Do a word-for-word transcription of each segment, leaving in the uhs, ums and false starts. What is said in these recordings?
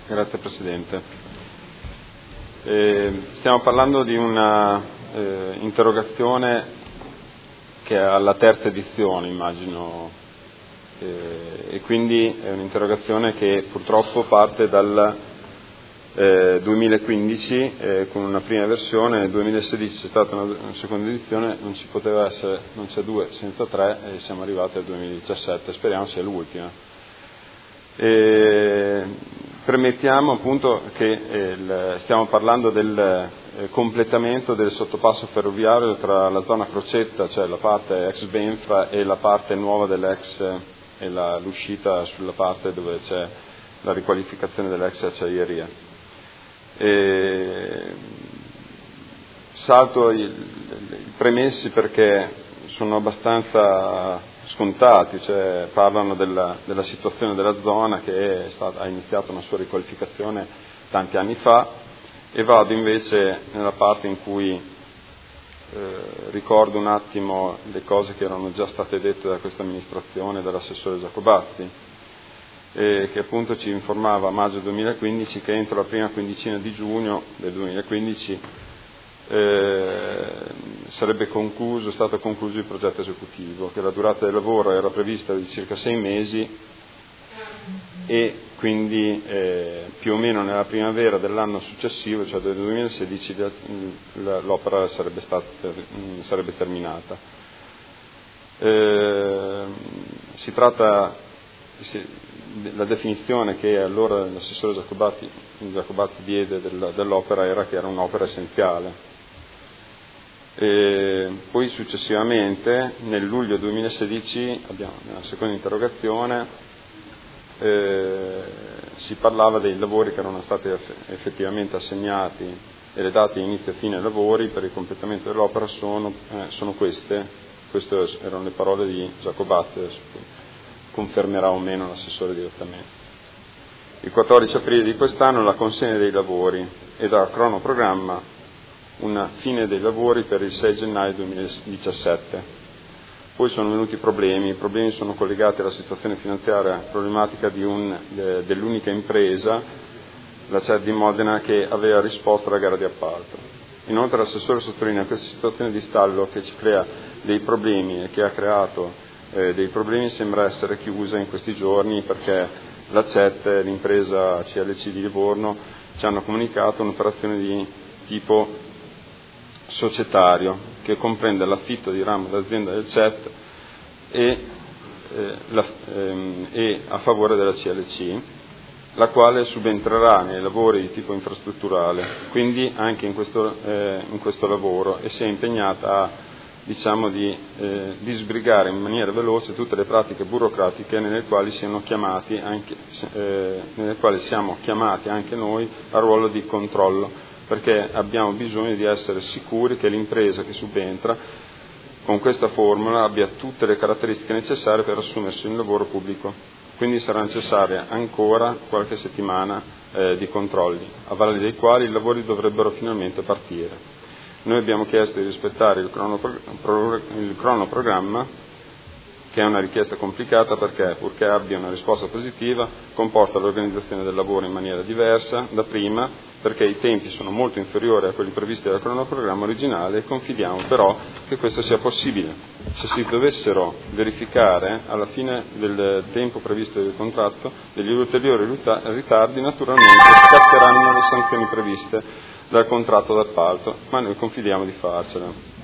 Grazie Presidente. Eh, stiamo parlando di una eh, interrogazione che è alla terza edizione, immagino, eh, e quindi è un'interrogazione che purtroppo parte dal eh, duemilaquindici eh, con una prima versione, nel duemilasedici c'è stata una, una seconda edizione, non ci poteva essere, non c'è due senza tre e siamo arrivati al duemiladiciassette, speriamo sia l'ultima. E premettiamo appunto che eh, il, stiamo parlando del eh, completamento del sottopasso ferroviario tra la zona Crocetta, cioè la parte ex Benfra, e la parte nuova dell'ex e la, l'uscita sulla parte dove c'è la riqualificazione dell'ex acciaieria. E salto i, i premessi perché sono abbastanza scontati, cioè parlano della, della situazione della zona che è stata, ha iniziato una sua riqualificazione tanti anni fa, e vado invece nella parte in cui eh, ricordo un attimo le cose che erano già state dette da questa amministrazione, dall'assessore Giacobazzi, eh, che appunto ci informava a maggio duemilaquindici che entro la prima quindicina di giugno del duemilaquindici Eh, sarebbe concluso, stato concluso il progetto esecutivo, che la durata del lavoro era prevista di circa sei mesi e quindi eh, più o meno nella primavera dell'anno successivo, cioè del duemilasedici, l'opera sarebbe, stata, sarebbe terminata. Eh, si tratta, si, la definizione che allora l'assessore Giacobazzi, Giacobazzi diede dell'opera era che era un'opera essenziale. E poi successivamente nel luglio duemilasedici abbiamo nella seconda interrogazione eh, si parlava dei lavori che erano stati effettivamente assegnati e le date di inizio e fine lavori per il completamento dell'opera sono, eh, sono queste, queste erano le parole di Giacobazzi, adesso confermerà o meno l'assessore direttamente. Il quattordici aprile di quest'anno la consegna dei lavori e dal cronoprogramma una fine dei lavori per il sei gennaio duemiladiciassette. Poi sono venuti problemi, i problemi sono collegati alla situazione finanziaria problematica di un, de, dell'unica impresa, la C E R di Modena, che aveva risposto alla gara di appalto. Inoltre l'assessore sottolinea questa situazione di stallo che ci crea dei problemi e che ha creato eh, dei problemi, sembra essere chiusa in questi giorni perché la C E T, l'impresa C L C di Livorno, ci hanno comunicato un'operazione di tipo societario che comprende l'affitto di ramo d'azienda del C E T e, eh, la, ehm, e a favore della C L C, la quale subentrerà nei lavori di tipo infrastrutturale, quindi anche in questo, eh, in questo lavoro, e si è impegnata a diciamo di, eh, di sbrigare in maniera veloce tutte le pratiche burocratiche nelle quali siano chiamati anche, eh, nelle quali siamo chiamati anche noi al ruolo di controllo, perché abbiamo bisogno di essere sicuri che l'impresa che subentra con questa formula abbia tutte le caratteristiche necessarie per assumersi un lavoro pubblico. Quindi sarà necessaria ancora qualche settimana eh, di controlli, a valle dei quali i lavori dovrebbero finalmente partire. Noi abbiamo chiesto di rispettare il, cronopro- il cronoprogramma, che è una richiesta complicata perché, purché abbia una risposta positiva, comporta l'organizzazione del lavoro in maniera diversa da prima, perché i tempi sono molto inferiori a quelli previsti dal cronoprogramma originale, e confidiamo però che questo sia possibile. Se si dovessero verificare alla fine del tempo previsto del contratto degli ulteriori ritardi, naturalmente scatteranno le sanzioni previste dal contratto d'appalto, ma noi confidiamo di farcela.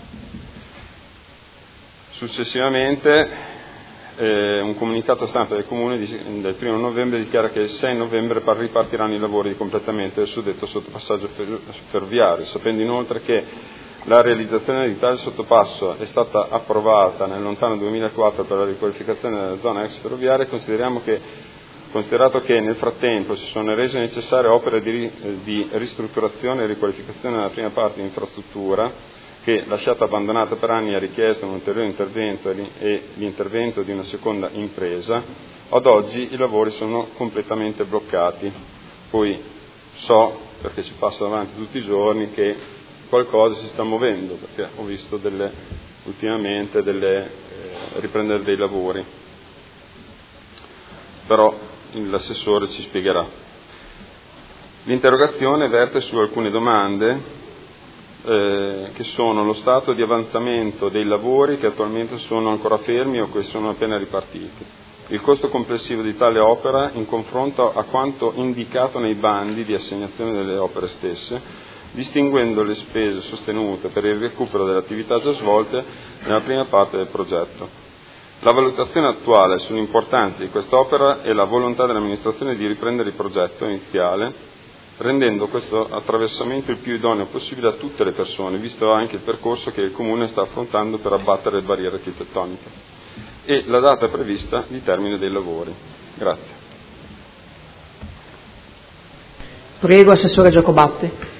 Successivamente eh, un comunicato stampa del Comune di, del primo novembre dichiara che il sei novembre ripartiranno i lavori di completamento del suddetto sottopassaggio ferroviario, sapendo inoltre che la realizzazione di tale sottopasso è stata approvata nel lontano duemilaquattro per la riqualificazione della zona ex ferroviaria. Consideriamo che Considerato che nel frattempo si sono rese necessarie opere di, di ristrutturazione e riqualificazione della prima parte di infrastruttura, che lasciata abbandonata per anni ha richiesto un ulteriore intervento e l'intervento di una seconda impresa, ad oggi i lavori sono completamente bloccati. Poi so, perché ci passo davanti tutti i giorni, che qualcosa si sta muovendo, perché ho visto delle, ultimamente delle eh, riprendere dei lavori, però l'assessore ci spiegherà. L'interrogazione verte su alcune domande eh, che sono lo stato di avanzamento dei lavori che attualmente sono ancora fermi o che sono appena ripartiti, il costo complessivo di tale opera in confronto a quanto indicato nei bandi di assegnazione delle opere stesse, distinguendo le spese sostenute per il recupero delle attività già svolte nella prima parte del progetto. La valutazione attuale sull'importanza di quest'opera e la volontà dell'amministrazione di riprendere il progetto iniziale, rendendo questo attraversamento il più idoneo possibile a tutte le persone, visto anche il percorso che il Comune sta affrontando per abbattere le barriere architettoniche, e la data prevista di termine dei lavori. Grazie. Prego, Assessore Giacobatti.